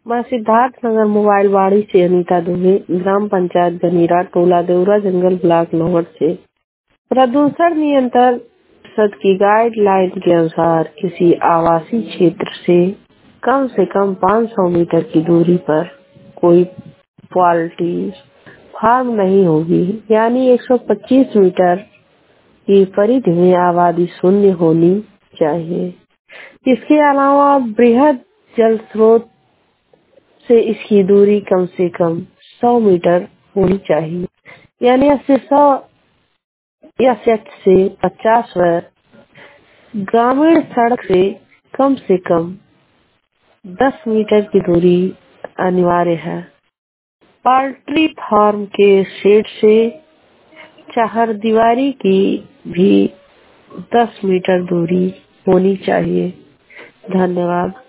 मैं सिद्धार्थ नगर मोबाइल वाड़ी से अनीता दुबे, ग्राम पंचायत गनीरा, टोला देवरा जंगल, ब्लॉक नौहर से। प्रदूषण नियंत्रण परिषद की गाइडलाइन के अनुसार किसी आवासीय क्षेत्र से कम 500 मीटर की दूरी पर कोई पोल्ट्री फार्म नहीं होगी, यानी 125 मीटर की परिधि में आबादी शून्य होनी चाहिए। इसके अलावा बृहद जल स्रोत से इसकी दूरी कम से कम 100 मीटर होनी चाहिए, यानी 100 या 50 व ग्रामीण सड़क से कम 10 मीटर की दूरी अनिवार्य है। पोल्ट्री फार्म के शेड से चारदीवारी की भी 10 मीटर दूरी होनी चाहिए। धन्यवाद।